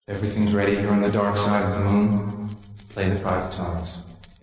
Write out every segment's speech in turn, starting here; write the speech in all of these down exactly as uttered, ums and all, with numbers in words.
Everything's ready here on the dark side of the moon. Play the five tones.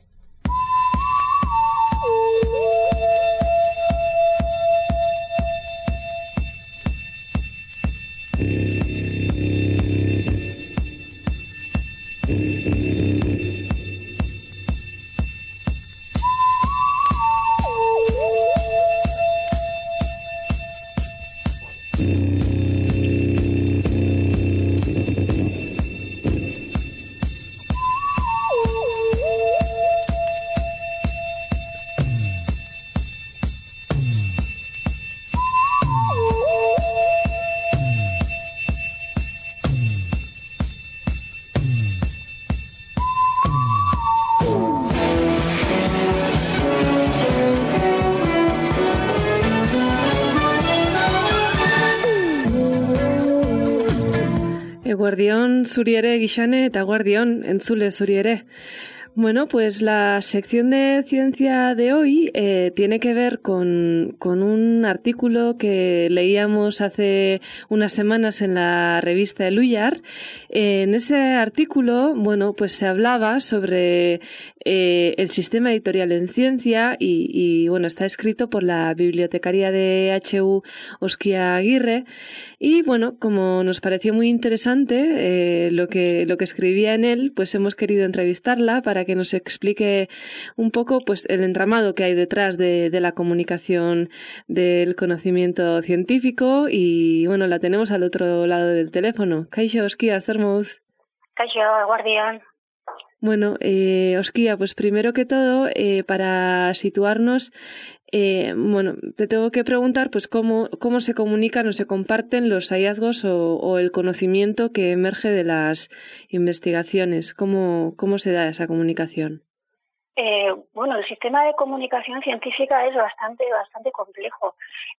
Eguardión zuriere gixane eta eguardión entzule zuriere. Bueno, pues la sección de ciencia de hoy eh, tiene que ver con, con un artículo que leíamos hace unas semanas en la revista El Uyar. Eh, en ese artículo, bueno, pues se hablaba sobre eh, el sistema editorial en ciencia y, y, bueno, está escrito por la bibliotecaria de H U Oskia Aguirre. Y, bueno, como nos pareció muy interesante eh, lo que, lo que escribía en él, pues hemos querido entrevistarla para que nos explique un poco pues el entramado que hay detrás de, de la comunicación del conocimiento científico y bueno, la tenemos al otro lado del teléfono. Kaixo, Oskia, zermous? Kaixo, eguardión. Bueno, eh, Oskia, pues primero que todo, eh, para situarnos, eh, bueno, te tengo que preguntar pues cómo, cómo se comunican o se comparten los hallazgos o, o el conocimiento que emerge de las investigaciones. ¿Cómo, cómo se da esa comunicación? Eh, bueno, el sistema de comunicación científica es bastante, bastante complejo.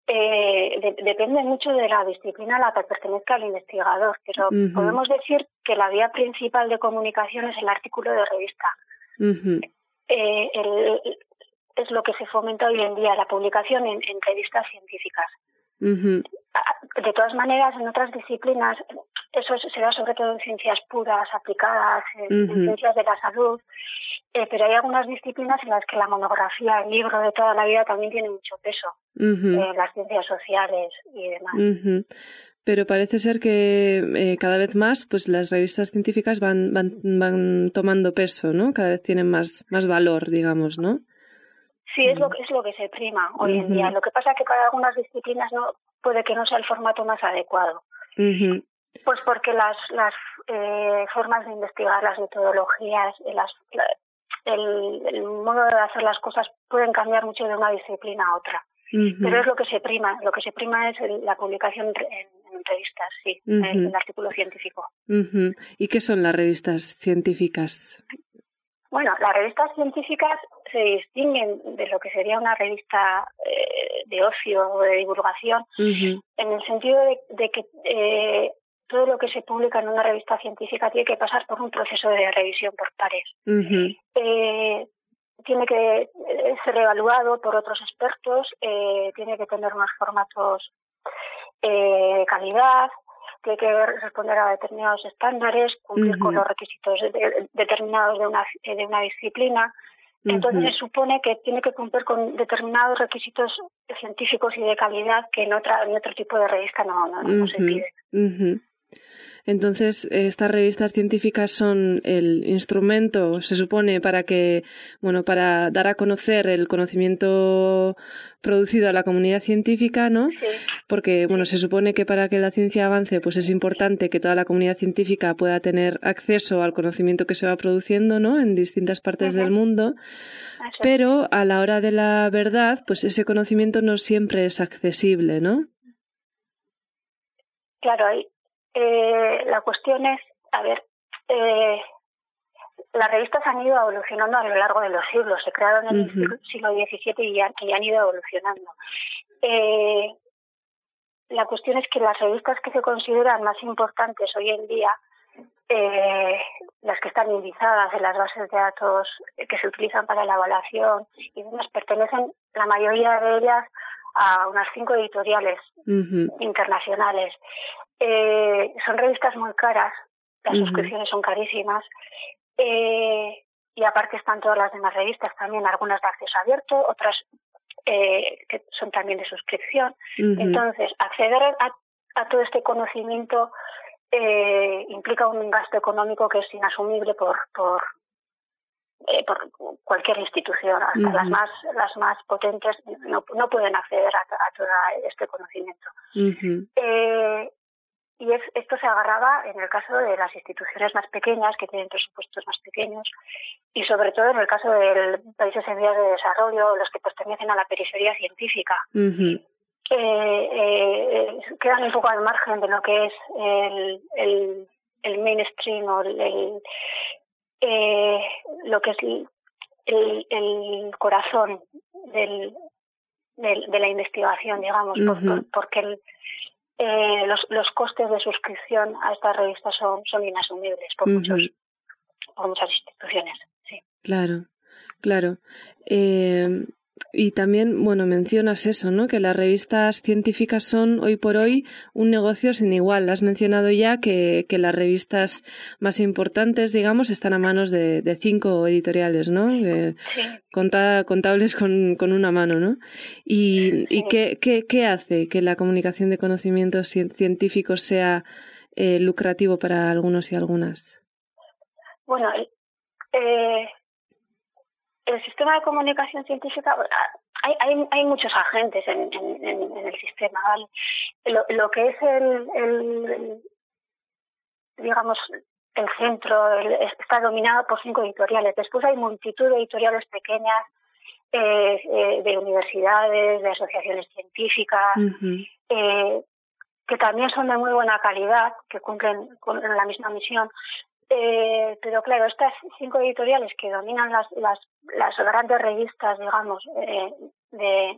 Eh, de, depende mucho de la disciplina a la que pertenezca el investigador, pero uh-huh. podemos decir que la vía principal de comunicación es el artículo de revista. Uh-huh. Eh, el, es lo que se fomenta hoy en día, la publicación en, en revistas científicas. Uh-huh. De todas maneras, en otras disciplinas, eso se da sobre todo en ciencias puras, aplicadas, en, uh-huh. en ciencias de la salud, eh, pero hay algunas disciplinas en las que la monografía, el libro de toda la vida también tiene mucho peso, uh-huh. eh, las ciencias sociales y demás. Uh-huh. Pero parece ser que eh, cada vez más pues las revistas científicas van, van, van tomando peso, ¿no? Cada vez tienen más, más valor, digamos, ¿no? Sí, es lo que es lo que se prima hoy uh-huh. en día. Lo que pasa es que para algunas disciplinas no puede que no sea el formato más adecuado. Uh-huh. Pues porque las las eh, formas de investigar, las metodologías, las, la, el, el modo de hacer las cosas pueden cambiar mucho de una disciplina a otra. Uh-huh. Pero es lo que se prima. Lo que se prima es el, la publicación en, en revistas, sí, uh-huh. el, el artículo científico. Uh-huh. ¿Y qué son las revistas científicas? Bueno, las revistas científicas se distinguen de lo que sería una revista eh, de ocio o de divulgación, uh-huh. en el sentido de, de que eh, todo lo que se publica en una revista científica tiene que pasar por un proceso de revisión por pares. Uh-huh. Eh, tiene que ser evaluado por otros expertos, eh, tiene que tener unos formatos eh, de calidad, tiene que responder a determinados estándares, cumplir uh-huh. con los requisitos de, de, determinados de una, de una disciplina. Entonces uh-huh. se supone que tiene que cumplir con determinados requisitos científicos y de calidad que en otra en otro tipo de revista no, no, no uh-huh. se pide. Uh-huh. Entonces, estas revistas científicas son el instrumento, se supone, para que, bueno, para dar a conocer el conocimiento producido a la comunidad científica, ¿no? Sí. Porque, bueno, se supone que para que la ciencia avance, pues es importante que toda la comunidad científica pueda tener acceso al conocimiento que se va produciendo, ¿no? En distintas partes uh-huh. del mundo. Eso. Pero a la hora de la verdad, pues ese conocimiento no siempre es accesible, ¿no? Claro, hay Eh, la cuestión es, a ver, eh, las revistas han ido evolucionando a lo largo de los siglos, se crearon en uh-huh. el siglo diecisiete y ya, y han ido evolucionando. Eh, la cuestión es que las revistas que se consideran más importantes hoy en día, eh, las que están indizadas en las bases de datos que se utilizan para la evaluación y demás, pertenecen, la mayoría de ellas, a unas cinco editoriales uh-huh. internacionales. Eh, son revistas muy caras las uh-huh. suscripciones son carísimas. Eh, y aparte están todas las demás revistas también, algunas de acceso abierto, otras eh, que son también de suscripción. Uh-huh. Entonces, acceder a, a todo este conocimiento eh, implica un gasto económico que es inasumible por por, eh, por cualquier institución. Hasta uh-huh. las más las más potentes no, no pueden acceder a, a todo este conocimiento. Uh-huh. Eh, Y es, esto se agarraba en el caso de las instituciones más pequeñas, que tienen presupuestos más pequeños, y sobre todo en el caso de países en vías de desarrollo, los que pertenecen a la periferia científica. Uh-huh. eh, eh, quedan un poco al margen de lo que es el, el, el mainstream o el, el, eh, lo que es el, el corazón del, del, de la investigación, digamos, uh-huh. por, por, porque el Eh, los, los costes de suscripción a estas revistas son, son inasumibles por, uh-huh. muchos, por muchas instituciones. Sí. Claro, claro. Eh, y también, bueno, mencionas eso, ¿no? Que las revistas científicas son hoy por hoy un negocio sin igual. Has mencionado ya que, que las revistas más importantes, digamos, están a manos de, de cinco editoriales, ¿no? Eh, sí. conta, contables con, con una mano, ¿no? ¿Y, sí. y qué, qué, qué hace que la comunicación de conocimientos científicos sea eh, lucrativo para algunos y algunas? Bueno, eh... el sistema de comunicación científica, hay, hay, hay muchos agentes en, en, en el sistema, ¿vale? Lo, lo que es el, el, el digamos, el centro el, está dominado por cinco editoriales. Después hay multitud de editoriales pequeñas, eh, eh, de universidades, de asociaciones científicas, uh-huh. eh, que también son de muy buena calidad, que cumplen con la misma misión. Eh, pero claro, estas cinco editoriales que dominan las las, las grandes revistas, digamos, eh, de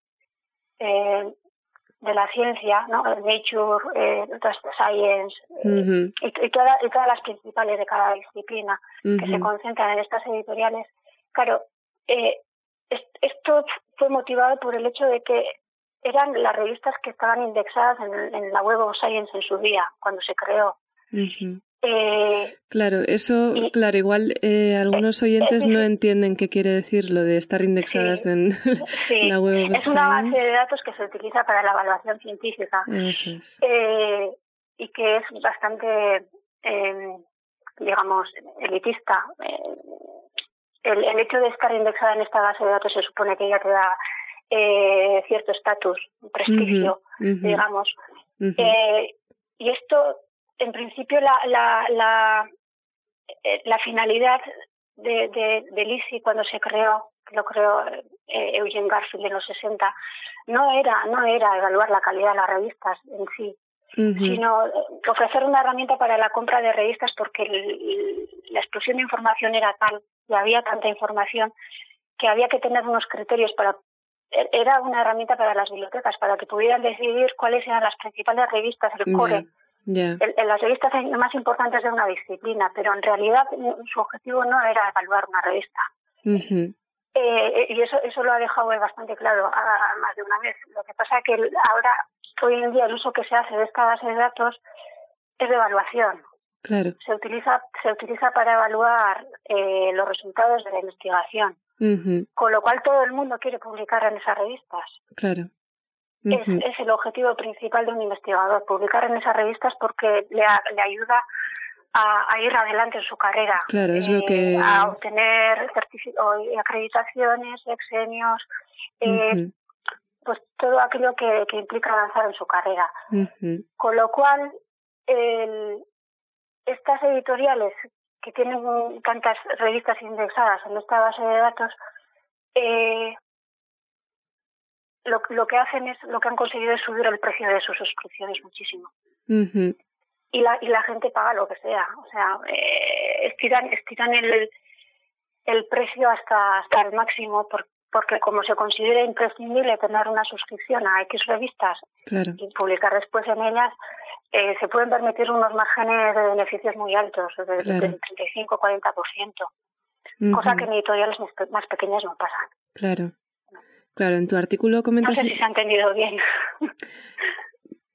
eh, de la ciencia, ¿no? Nature, eh, Science, uh-huh. eh, y, y, toda, y todas las principales de cada disciplina uh-huh. que se concentran en estas editoriales. Claro, eh, es, esto fue motivado por el hecho de que eran las revistas que estaban indexadas en, en la Web of Science en su día, cuando se creó. Uh-huh. Eh, claro, eso, y, claro, igual eh, algunos oyentes eh, no entienden qué quiere decir lo de estar indexadas sí, en sí. la web of Es una base de datos que se utiliza para la evaluación científica. Eso es. Eh, y que es bastante, eh, digamos, elitista. Eh, el, el hecho de estar indexada en esta base de datos se supone que ya te da eh, cierto estatus, prestigio, uh-huh, uh-huh. digamos. Uh-huh. Eh, y esto... En principio, la la la, la finalidad de, de, del I C I cuando se creó, lo creó eh, Eugene Garfield en los sesenta, no era no era evaluar la calidad de las revistas en sí, uh-huh. sino ofrecer una herramienta para la compra de revistas, porque el, la explosión de información era tal y había tanta información que había que tener unos criterios para... Era una herramienta para las bibliotecas, para que pudieran decidir cuáles eran las principales revistas, el core. Uh-huh. Yeah. El, el, las revistas más importantes de una disciplina, pero en realidad su objetivo no era evaluar una revista. Uh-huh. Eh, y eso eso lo ha dejado bastante claro a, a más de una vez. Lo que pasa es que ahora, hoy en día, el uso que se hace de esta base de datos es de evaluación. Claro. Se utiliza se utiliza para evaluar eh, los resultados de la investigación. Uh-huh. Con lo cual todo el mundo quiere publicar en esas revistas. Claro. Uh-huh. Es, es el objetivo principal de un investigador, publicar en esas revistas, porque le, a, le ayuda a, a ir adelante en su carrera. Claro, es eh, lo que... A obtener certific- acreditaciones, exenios, eh, uh-huh. pues todo aquello que, que implica avanzar en su carrera. Uh-huh. Con lo cual, el, estas editoriales que tienen tantas revistas indexadas en esta base de datos, eh, Lo, lo que hacen es, lo que han conseguido es subir el precio de sus suscripciones muchísimo. Uh-huh. Y la y la gente paga lo que sea. O sea, eh, estiran estiran el el precio hasta hasta el máximo, por, porque como se considera imprescindible tener una suscripción a X revistas, claro. y publicar después en ellas, eh, se pueden permitir unos márgenes de beneficios muy altos, de, claro. del treinta y cinco a cuarenta por ciento. Uh-huh. Cosa que en editoriales más pequeñas no pasan. Claro. Claro, en tu artículo comentas... No sé si se ha entendido bien.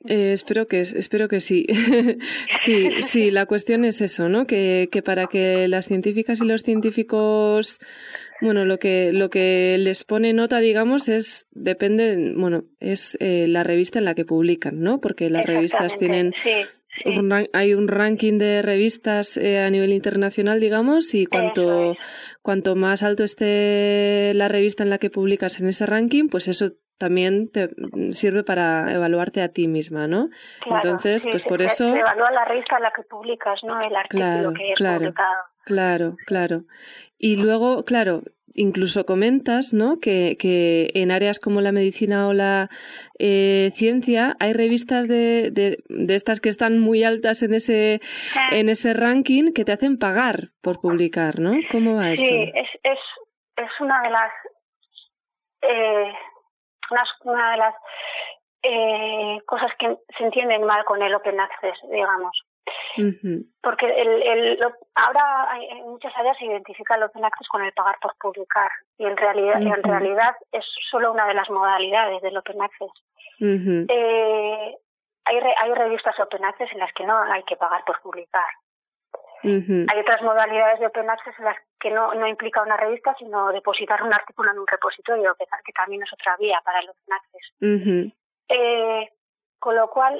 Eh, espero que espero que sí. sí, sí, la cuestión es eso, ¿no? Que, que para que las científicas y los científicos, bueno, lo que lo que les pone nota, digamos, es depende, bueno, es eh, la revista en la que publican, ¿no? Porque las revistas tienen sí, sí. Un ran- hay un ranking de revistas eh, a nivel internacional, digamos, y cuanto es. cuanto más alto esté la revista en la que publicas en ese ranking, pues eso también te sirve para evaluarte a ti misma, ¿no? Claro, Entonces, sí, pues se, por eso... se evalúa la revista en la que publicas, ¿no? El artículo Claro, que es claro, publicado. claro, claro. Y luego, claro, incluso comentas, ¿no? Que, que en áreas como la medicina o la eh, ciencia hay revistas de, de, de estas que están muy altas en ese, Sí. en ese ranking que te hacen pagar por publicar, ¿no? ¿Cómo va eso? Sí, es, es, es una de las... Eh, una, una de las eh, cosas que se entienden mal con el Open Access, digamos. Uh-huh. Porque el, el, lo, ahora hay, en muchas áreas se identifica el Open Access con el pagar por publicar y en realidad, uh-huh. en realidad es solo una de las modalidades del Open Access. Uh-huh. Eh, hay, re, hay revistas Open Access en las que no hay que pagar por publicar. Uh-huh. Hay otras modalidades de Open Access en las que no, no implica una revista, sino depositar un artículo en un repositorio, que, que también es otra vía para el Open Access. Uh-huh. Eh, con lo cual,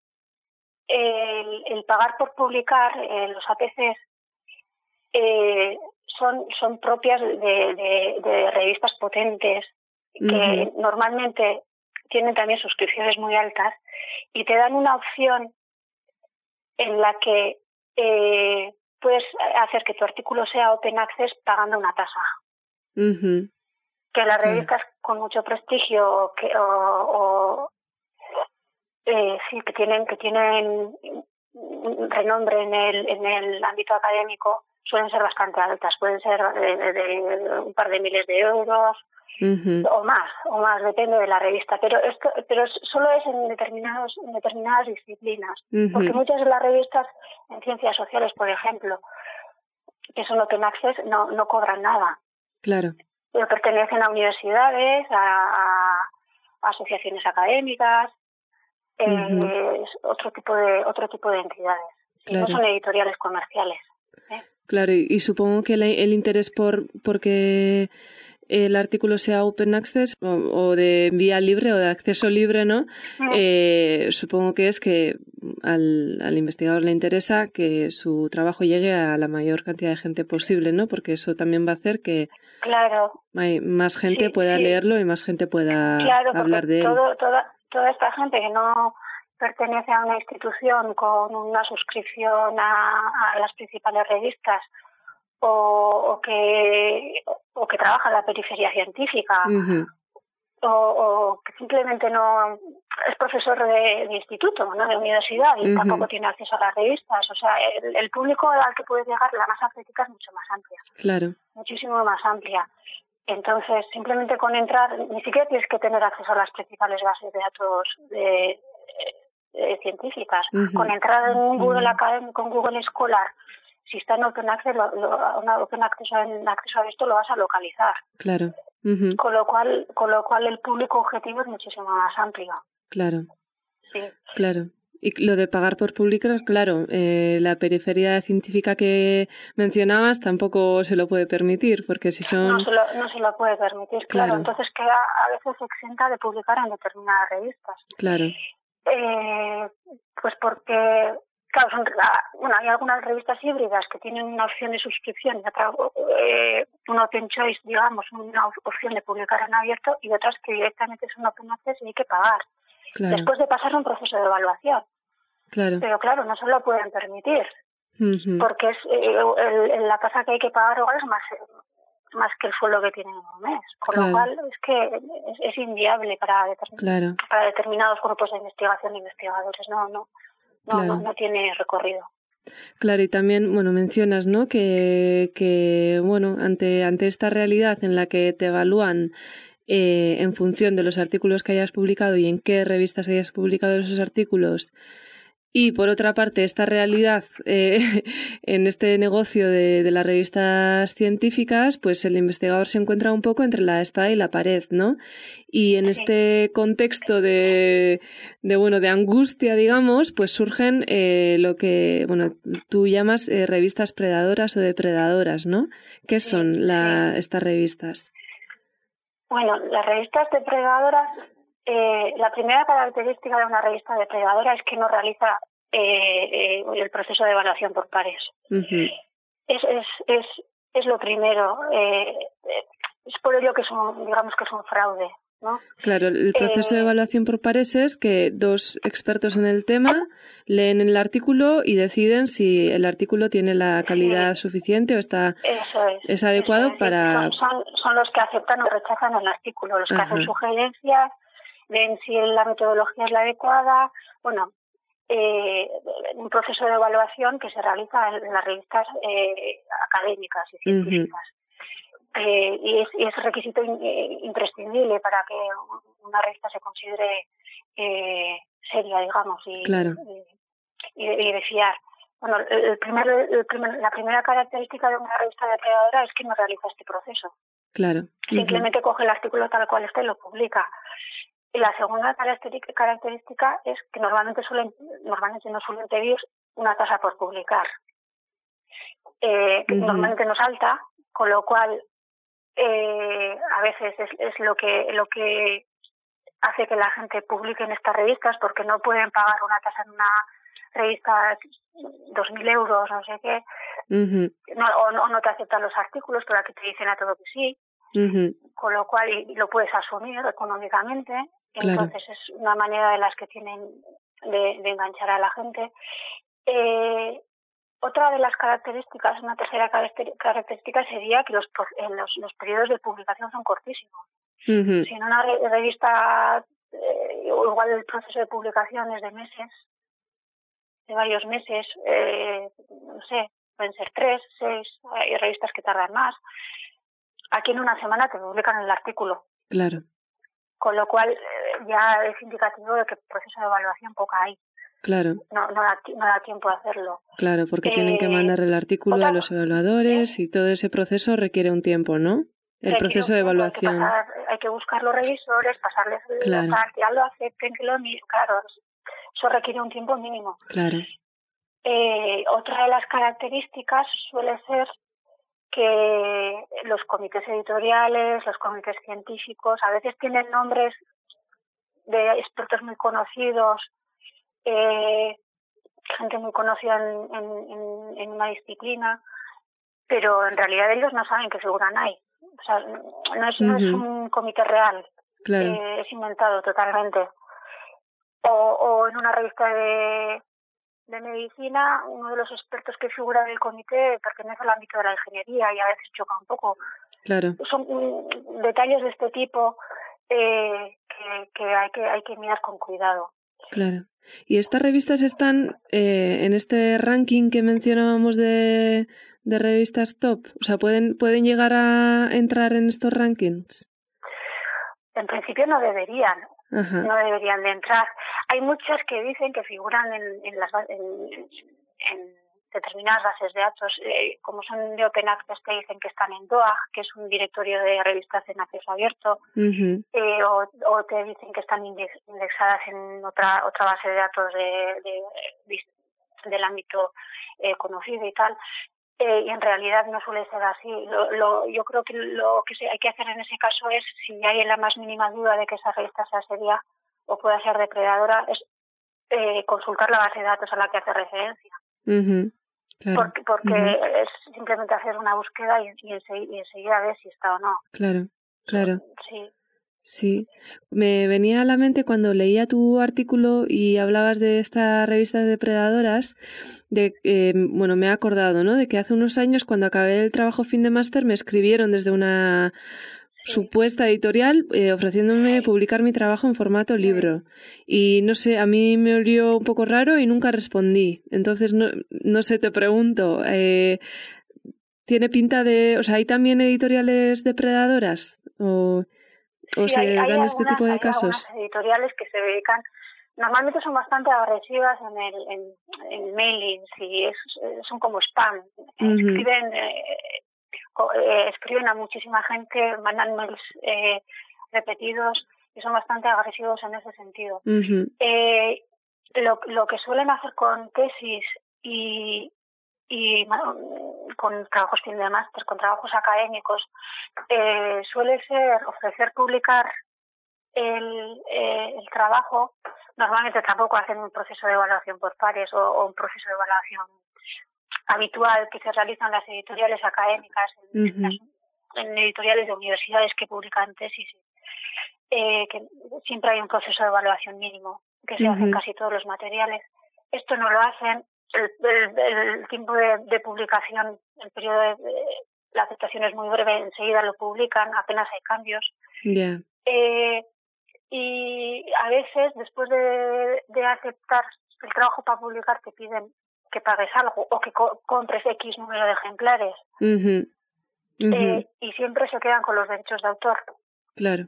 el, el pagar por publicar, eh, los A P Cs, eh, son, son propias de, de, de revistas potentes que uh-huh. normalmente tienen también suscripciones muy altas y te dan una opción en la que eh, puedes hacer que tu artículo sea Open Access pagando una tasa. Uh-huh. Que las revistas uh-huh. con mucho prestigio que, o, o eh, sí, que tienen que tienen renombre en el en el ámbito académico suelen ser bastante altas, pueden ser de, de, de un par de miles de euros uh-huh. o más, o más, depende de la revista, pero esto pero solo es en determinados en determinadas disciplinas, uh-huh. porque muchas de las revistas en ciencias sociales, por ejemplo, que son Open Access, no no cobran nada. Claro. Pero pertenecen a universidades, a, a asociaciones académicas, Uh-huh. eh, otro tipo de otro tipo de entidades. Claro. No son editoriales comerciales. ¿eh? Claro, y, y supongo que el, el interés por porque el artículo sea Open Access o, o de vía libre o de acceso libre, ¿no? Uh-huh. Eh, supongo que es que al, al investigador le interesa que su trabajo llegue a la mayor cantidad de gente posible, ¿no? Porque eso también va a hacer que claro. hay, más gente sí, pueda sí. leerlo y más gente pueda claro, hablar de él. Todo, toda, toda esta gente que no pertenece a una institución con una suscripción a, a las principales revistas o, o que o que trabaja en la periferia científica uh-huh. o, o que simplemente no es profesor de, de instituto, no de universidad y uh-huh. tampoco tiene acceso a las revistas. O sea, el, el público al que puedes llegar, la masa crítica es mucho más amplia. Claro. Muchísimo más amplia. Entonces, simplemente con entrar, ni siquiera tienes que tener acceso a las principales bases de datos de, de, de científicas. Uh-huh. Con entrar en Google uh-huh. Academy, con Google Scholar, si está en Open Access, lo, lo, una Open Access, en acceso a esto lo vas a localizar. Claro. Uh-huh. Con lo cual, con lo cual el público objetivo es muchísimo más amplio. Claro. Sí. Claro. Y lo de pagar por publicar, claro, eh, la periferia científica que mencionabas tampoco se lo puede permitir, porque si son... No se lo, no se lo puede permitir, claro. claro. Entonces queda a veces exenta de publicar en determinadas revistas. Claro. Eh, pues porque, claro, son, bueno, hay algunas revistas híbridas que tienen una opción de suscripción y otra, eh, una open choice, digamos, una opción de publicar en abierto, y otras que directamente son open access y hay que pagar. Claro. Después de pasar un proceso de evaluación. Claro. Pero claro, no se lo pueden permitir, uh-huh. porque es eh, el, el, la tasa que hay que pagar igual es más, más que el sueldo que tienen en un mes. Con claro. lo cual es que es, es inviable para, determin- claro. para determinados grupos de investigación e investigadores. No, no, no, claro. no, no tiene recorrido. Claro, y también, bueno, mencionas, ¿no? Que, que bueno, ante, ante esta realidad en la que te evalúan Eh, en función de los artículos que hayas publicado y en qué revistas hayas publicado esos artículos, Y por otra parte, esta realidad eh, en este negocio de, de las revistas científicas, pues el investigador se encuentra un poco entre la espada y la pared, ¿no? Y en este contexto de, de bueno, de angustia, digamos, pues surgen eh, lo que, bueno, tú llamas eh, revistas predadoras o depredadoras, ¿no? ¿Qué son la, estas revistas? Bueno, las revistas depredadoras, eh, la primera característica de una revista depredadora es que no realiza eh, eh, el proceso de evaluación por pares. Uh-huh. Es, es, es, es lo primero. Eh, es por ello que es un, digamos que es un fraude, ¿no? Claro, el proceso eh, de evaluación por pares es que dos expertos en el tema leen el artículo y deciden si el artículo tiene la calidad sí, suficiente o está eso es, es adecuado eso es. para... Son, son, son los que aceptan o rechazan el artículo, los que Ajá. hacen sugerencias, ven si la metodología es la adecuada. Bueno, eh, un proceso de evaluación que se realiza en las revistas eh, académicas y científicas. Uh-huh. Eh, y, es, y es requisito in, eh, imprescindible para que una revista se considere eh, seria, digamos, y, claro. y, y, y de fiar. Bueno, el primer, el primer, la primera característica de una revista depredadora es que no realiza este proceso. Claro. Simplemente uh-huh. coge el artículo tal cual está y lo publica. Y la segunda característica es que normalmente suelen, normalmente no suelen pedir una tasa por publicar. Eh, uh-huh. Normalmente no es alta, con lo cual Eh, a veces es, es lo que lo que hace que la gente publique en estas revistas, porque no pueden pagar una tasa en una revista dos mil euros, no sé qué, uh-huh. no, o, no, o no te aceptan los artículos, pero aquí te dicen a todo que sí, uh-huh. con lo cual y, y lo puedes asumir económicamente. Claro. Entonces es una manera de las que tienen de, de enganchar a la gente. Eh, Otra de las características, una tercera característica sería que los, los, los periodos de publicación son cortísimos. Uh-huh. Si en una re- revista, eh, igual el proceso de publicación es de meses, de varios meses, eh, no sé, pueden ser tres, seis, hay revistas que tardan más. Aquí en una semana te publican el artículo. Claro. Con lo cual eh, ya es indicativo de que el proceso de evaluación poca hay. Claro. No, no, da, no da tiempo a hacerlo. Claro, porque eh, tienen que mandar el artículo otra, a los evaluadores ¿eh? Y todo ese proceso requiere un tiempo, ¿no? El proceso de evaluación. Hay que, pasar, hay que buscar los revisores, pasarles claro. la parte, ya lo acepten, que lo miren. Claro, eso requiere un tiempo mínimo. Claro. Eh, otra de las características suele ser que los comités editoriales, los comités científicos, a veces tienen nombres de expertos muy conocidos, Eh, gente muy conocida en, en, en, en una disciplina, pero en realidad ellos no saben qué figuran ahí. O sea, no es, uh-huh. no es un comité real, claro. eh, es inventado totalmente. O, o en una revista de, de medicina, uno de los expertos que figura en el comité pertenece al ámbito de la ingeniería y a veces choca un poco. Claro. Son um, detalles de este tipo eh, que, que, hay que hay que mirar con cuidado. Claro. ¿Y estas revistas están eh, en este ranking que mencionábamos de, de revistas top? O sea, ¿pueden, ¿pueden llegar a entrar en estos rankings? En principio no deberían. Ajá. No deberían de entrar. Hay muchas que dicen que figuran en, en, las, en, en determinadas bases de datos, eh, como son de Open Access, que dicen que están en D O A G, que es un directorio de revistas en acceso abierto, uh-huh. eh, o, o te dicen que están indexadas en otra otra base de datos de, de, de del ámbito eh, conocido y tal. Eh, y en realidad no suele ser así. Lo, lo, yo creo que lo que hay que hacer en ese caso es, si hay la más mínima duda de que esa revista sea seria o pueda ser depredadora, es eh, consultar la base de datos a la que hace referencia. Uh-huh. Claro. Porque, porque uh-huh. es simplemente hacer una búsqueda y, y, enseguida, y enseguida ver si está o no. Claro, claro. Sí. Sí, me venía a la mente cuando leía tu artículo y hablabas de estas revistas depredadoras, de eh, bueno, me he acordado, ¿no? De que hace unos años, cuando acabé el trabajo fin de máster, me escribieron desde una sí. supuesta editorial eh, ofreciéndome sí. publicar mi trabajo en formato sí. libro. Y no sé, a mí me olió un poco raro y nunca respondí. Entonces, no, no sé, te pregunto, eh, ¿tiene pinta de, o sea, hay también editoriales depredadoras? ¿O...? ¿O sí, se hay, dan hay este algunas, tipo de hay casos? Hay editoriales que se dedican normalmente son bastante agresivas en el en, en mailings y es, son como spam. Uh-huh. Escriben eh, eh, escriben a muchísima gente, mandan mails eh, repetidos y son bastante agresivos en ese sentido. Uh-huh. Eh, lo, lo que suelen hacer con tesis y y con trabajos de máster, con trabajos académicos, eh, suele ser ofrecer publicar el, eh, el trabajo. Normalmente tampoco hacen un proceso de evaluación por pares o, o un proceso de evaluación habitual que se realiza en las editoriales académicas, en, uh-huh. en, las, en editoriales de universidades que publican tesis, eh, que siempre hay un proceso de evaluación mínimo que se uh-huh. hace en casi todos los materiales. Esto no lo hacen. El, el, el tiempo de, de publicación, el periodo de, de la aceptación es muy breve, enseguida lo publican, apenas hay cambios. Yeah. Eh, y a veces, después de, de aceptar el trabajo para publicar, te piden que pagues algo o que co- compres X número de ejemplares. Uh-huh. Uh-huh. Eh, y siempre se quedan con los derechos de autor. Claro.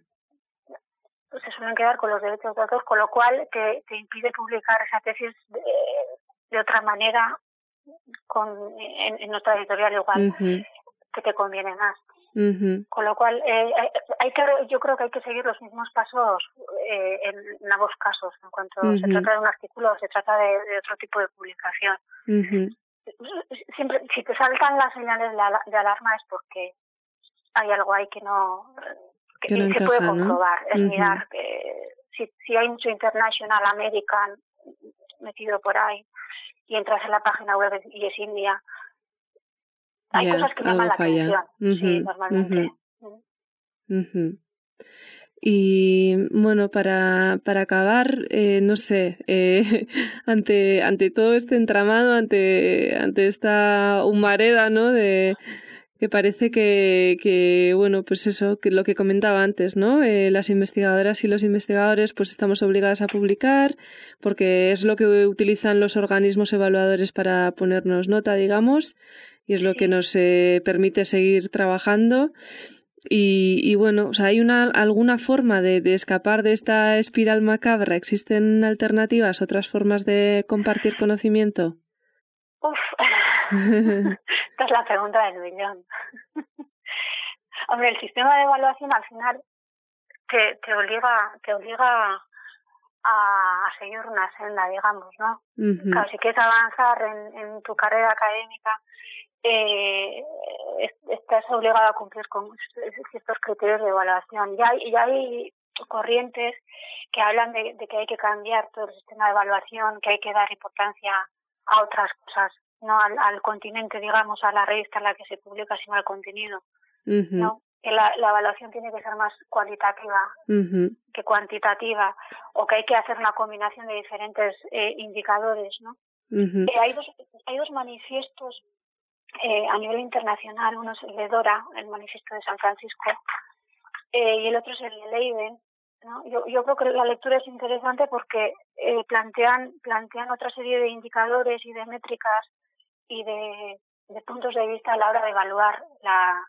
Se suelen quedar con los derechos de autor, con lo cual te, te impide publicar esa tesis de, de otra manera con en, en otra editorial igual uh-huh. que te conviene más. Uh-huh. Con lo cual eh, hay que yo creo que hay que seguir los mismos pasos eh, en, en ambos casos, en cuanto uh-huh. se trata de un artículo o se trata de, de otro tipo de publicación. Uh-huh. Siempre, si te saltan las señales de, de alarma es porque hay algo ahí que no que, que no se encaja, puede comprobar, ¿no? es Uh-huh. mirar que si, si hay mucho International American metido por ahí y entras en la página web y es India, hay yeah, cosas que llaman la falla. atención, uh-huh. sí, normalmente. Uh-huh. Uh-huh. Y bueno, para, para acabar, eh, no sé, eh, ante, ante todo este entramado, ante, ante esta humareda, ¿no? De que parece que, que, bueno, pues eso, que lo que comentaba antes, ¿no? Eh, las investigadoras y los investigadores pues estamos obligadas a publicar porque es lo que utilizan los organismos evaluadores para ponernos nota, digamos, y es lo que nos eh, permite seguir trabajando. Y, y bueno, o sea, ¿hay una alguna forma de, de escapar de esta espiral macabra? ¿Existen alternativas, otras formas de compartir conocimiento? Uf, esta es la pregunta del millón. Hombre, el sistema de evaluación al final te, te obliga, te obliga a, a seguir una senda, digamos, ¿no? Uh-huh. Claro, si quieres avanzar en, en tu carrera académica, eh, estás obligado a cumplir con ciertos criterios de evaluación. Ya hay, ya hay corrientes que hablan de, de que hay que cambiar todo el sistema de evaluación, que hay que dar importancia a otras cosas, no al, al continente, digamos, a la revista en la que se publica, sino al contenido. Uh-huh. ¿No? Que la, la evaluación tiene que ser más cualitativa uh-huh. que cuantitativa, o que hay que hacer una combinación de diferentes eh, indicadores, ¿no? Uh-huh. Eh, hay dos, hay dos manifiestos eh, a nivel internacional, uno es el de Dora, el manifiesto de San Francisco, eh, y el otro es el de Leiden, ¿no? Yo, yo creo que la lectura es interesante porque eh, plantean plantean otra serie de indicadores y de métricas y de, de puntos de vista a la hora de evaluar la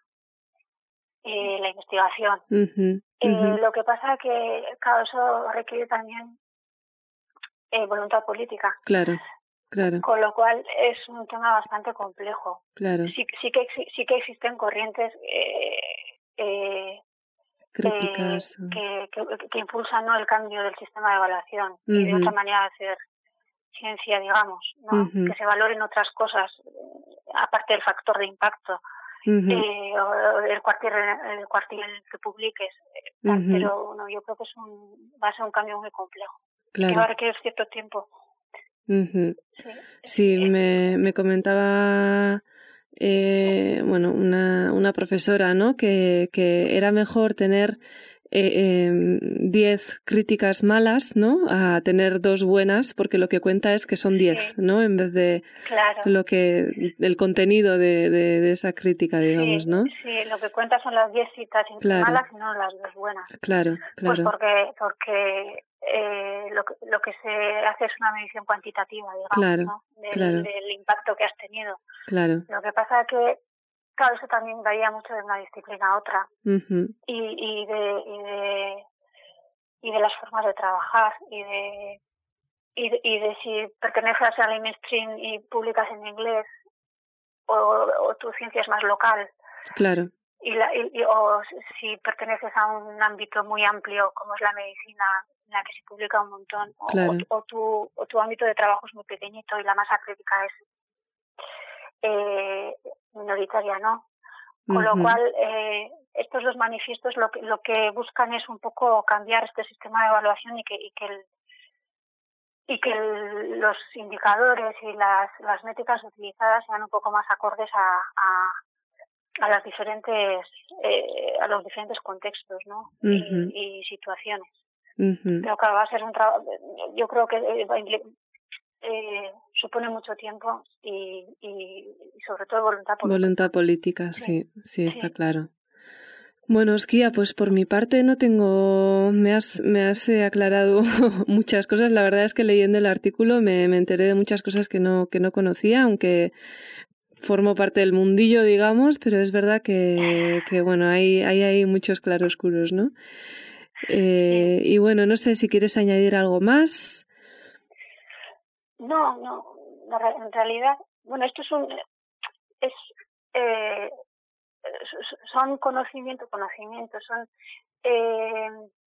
eh, la investigación. Uh-huh, uh-huh. Eh, lo que pasa que, claro, eso requiere también eh, voluntad política. Claro, claro. Con lo cual es un tema bastante complejo. Claro. Sí, sí que sí que existen corrientes eh, eh, críticas eh, que, que, que impulsan, ¿no?, el cambio del sistema de evaluación uh-huh. y de otra manera de hacer ciencia, digamos, ¿no? Uh-huh. Que se valoren otras cosas aparte del factor de impacto. Uh-huh. Eh, o el cuartil, el cuartil que publiques, uh-huh. pero no, yo creo que es un, va a ser un cambio muy complejo, claro. que va a requerir cierto tiempo. Uh-huh. Sí, sí me, me comentaba eh, bueno, una, una profesora, ¿no?, que, que era mejor tener eh, eh, diez críticas malas, ¿no?, a tener dos buenas, porque lo que cuenta es que son diez, sí. ¿no?, en vez de claro. lo que el contenido de, de, de esa crítica, digamos, sí, ¿no? Sí, lo que cuenta son las diez citas claro. malas y no las dos buenas. Claro, claro. Pues porque porque eh, lo que lo que se hace es una medición cuantitativa, digamos, claro, ¿no?, del, claro. del impacto que has tenido. Claro. Lo que pasa es que claro, eso también varía mucho de una disciplina a otra uh-huh. y, y, de, y, de, y de las formas de trabajar y de, y, y de si perteneces al mainstream y publicas en inglés o, o tu ciencia es más local. Claro. Y, la, y, o si perteneces a un ámbito muy amplio como es la medicina, en la que se publica un montón, claro. o, o, tu, o tu ámbito de trabajo es muy pequeñito y la masa crítica es eh, minoritaria, ¿no? Con uh-huh. lo cual, eh, estos dos manifiestos lo que, lo que buscan es un poco cambiar este sistema de evaluación y que, y que, el, y que el, los indicadores y las, las métricas utilizadas sean un poco más acordes a, a, a las diferentes eh, a los diferentes contextos, ¿no? Uh-huh. y, y situaciones. Uh-huh. Pero claro, va a ser un trabajo. Yo creo que eh, eh, supone mucho tiempo y, y, y sobre todo voluntad política. Voluntad política, sí, sí, sí está sí. claro. Bueno, Esquía, pues por mi parte no tengo... Me has, me has eh, aclarado muchas cosas. La verdad es que leyendo el artículo me, me enteré de muchas cosas que no, que no conocía, aunque formo parte del mundillo, digamos, pero es verdad que, que bueno, hay, hay, hay muchos claroscuros, ¿no? Eh, y bueno, no sé si quieres añadir algo más. No, no, en realidad, bueno, esto es un, es, eh, son conocimiento, conocimientos, son eh,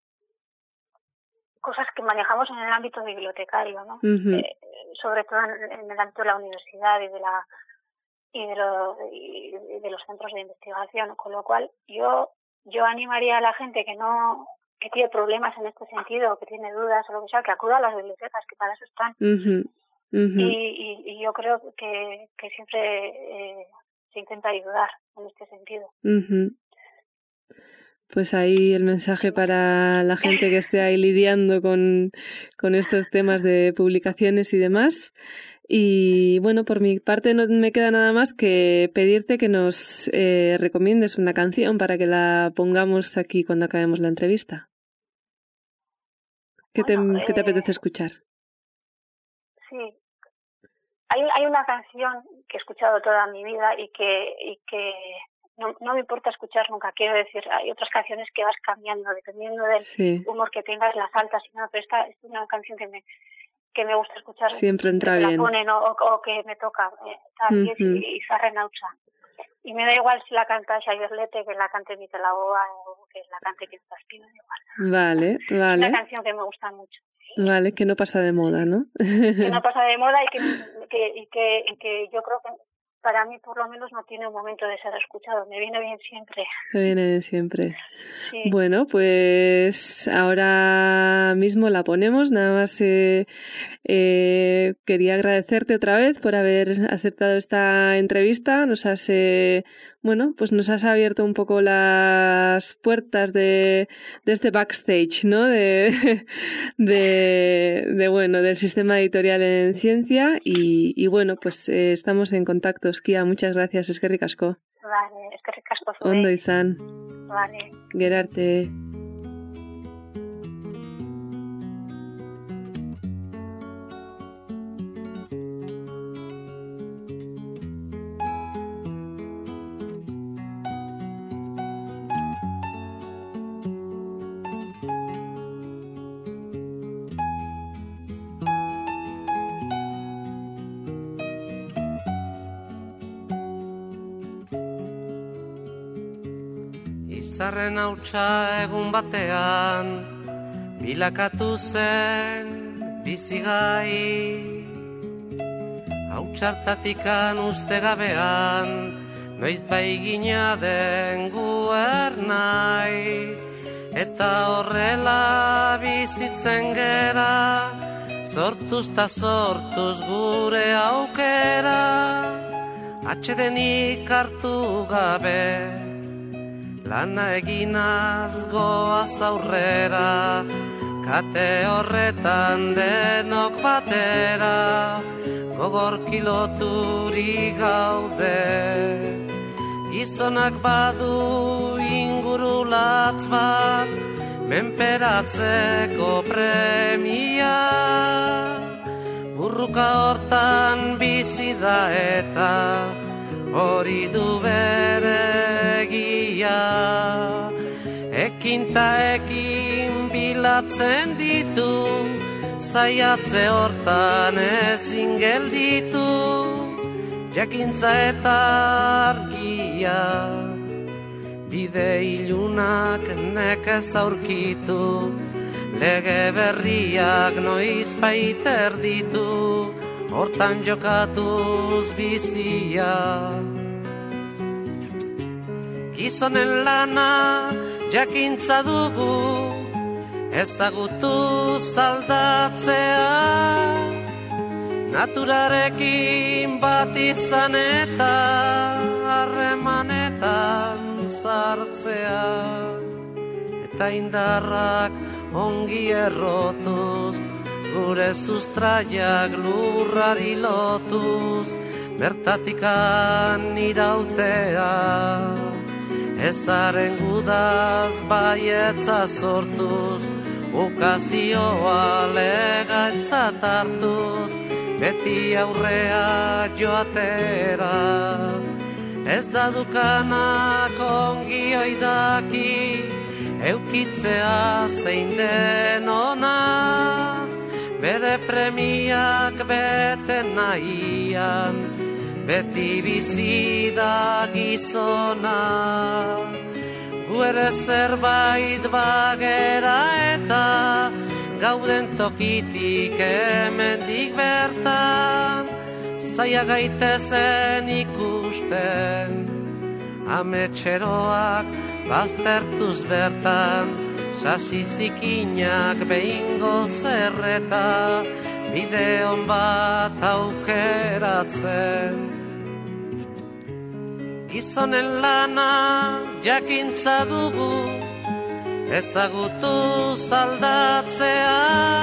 cosas que manejamos en el ámbito bibliotecario, ¿no? Uh-huh. Eh, sobre todo en, en el ámbito de la universidad y de la y de, lo, y, y de los centros de investigación, con lo cual yo yo animaría a la gente que no que tiene problemas en este sentido, que tiene dudas o lo que sea, que acuda a las bibliotecas, que para eso están. Uh-huh. Uh-huh. Y, y, y yo creo que, que siempre eh, se intenta ayudar en este sentido. Uh-huh. Pues ahí el mensaje para la gente que esté ahí lidiando con, con estos temas de publicaciones y demás. Y bueno, por mi parte no me queda nada más que pedirte que nos eh, recomiendes una canción para que la pongamos aquí cuando acabemos la entrevista. ¿Qué, bueno, te, eh, ¿qué te apetece escuchar? Sí, hay, hay una canción que he escuchado toda mi vida y que, y que no, no me importa escuchar nunca. Quiero decir, hay otras canciones que vas cambiando dependiendo del sí. humor que tengas, las altas y no, pero esta es una canción que me que me gusta escuchar. Siempre entra bien. La ponen o, o que me toca. Eh, tal, uh-huh. y, y Zarrenaucha. Y me da igual si la canta Xavier Lete, que la cante Miquel Laboa o que la cante Quim Taspino, igual. Vale, vale. Es una canción que me gusta mucho. Vale, que no pasa de moda, ¿no? Que no pasa de moda y que, que, y que, y que yo creo que para mí por lo menos no tiene un momento de ser escuchado. Me viene bien siempre. Me viene bien siempre. Sí. Bueno, pues ahora mismo la ponemos. Nada más eh, eh, quería agradecerte otra vez por haber aceptado esta entrevista. Nos has, eh, bueno, pues nos has abierto un poco las puertas de, de este backstage, ¿no? De, de, de, bueno, del sistema editorial en ciencia y, y bueno, pues eh, estamos en contacto. Esquía, muchas gracias, eskerrik asko. Vale, eskerrik asko zuei. Ondo izan. Vale. Gerarte. Zarrenautza egun batean bilakatu zen bizigai, hautsartatikan uste gabean noiz baigina den guernai, eta horrela bizitzen gera, sortuz ta sortuz gure aukera, atsedenik hartu gabe lana eginaz goaz aurrera, kate horretan denok batera, gogor kiloturi gaude. Gizonak badu ingurulatz bat, menperatzeko premia, burruka hortan bizi da eta hori du bere egia. Ekin ta ekin bilatzen ditu zaiatze hortan ezin gelditu, jakintza eta argia, bide ilunak nekez aurkitu, lege berriak noiz baiter ditu, hortan jokatuz bizia. Gizonen lana jakintza dugu, ezagutuz aldatzea, naturarekin bat izan eta harremanetan sartzea, eta indarrak ongi errotuz, gure sustraiak lurrari lotuz, bertatikan irautea, ezaren gudaz baietza sortuz, ukazioa legatzat hartuz, beti aurrea joatera. Ez da dukanak ongi oidaki, eukitzea zein den ona, bere premiak bete nahian, beti bizi da gizona. Gu ere zerbait bagera eta gauden tokitik hemendik bertan, zaila gaitezen ikusten, ametxeroak baztertuz bertan, sasi zikinak behingo zerreta, bideon bat aukeratzen. Gizonen lana jakintza dugu, ezagutuz aldatzea,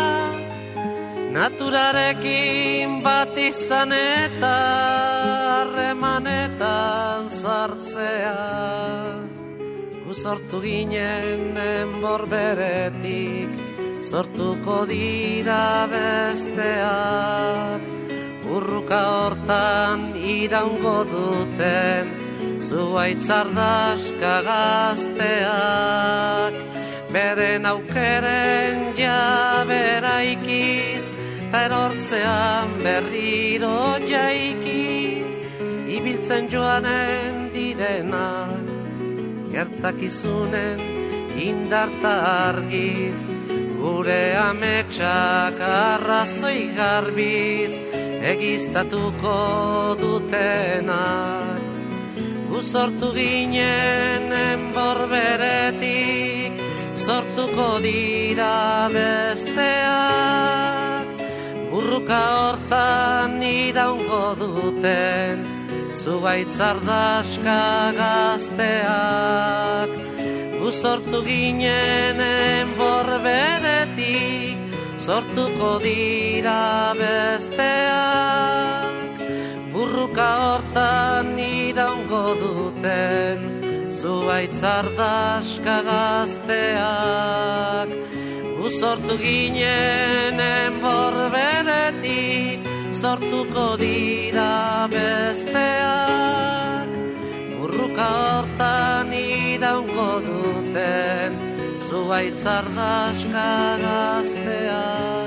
naturarekin bat izan eta harremanetan sartzea. Gu sortu ginen enborberetik, sortuko dira besteak, urruka hortan iraungo duten, zuaitzardaska gazteak, beren aukeren jabera ikiz, ta erortzean berriro jaikiz, ibiltzen joanen direnak, gertakizunen indarta argiz, gure ametsak arrazoi garbiz, egiztatuko dutenak. Gu sortu ginen enborberetik, sortuko dira besteak, burruka hortan iraungo duten, zuaitzardaska gazteak. Gu sortu ginen enborberetik, sortuko dira besteak, burruka hortan iraungo duten, zuaitzardaska gazteak. Gu sortu ginen enborberetik, sortuko dira besteak, burruka hortan iraungo duten, zuaitzardaska gazteak.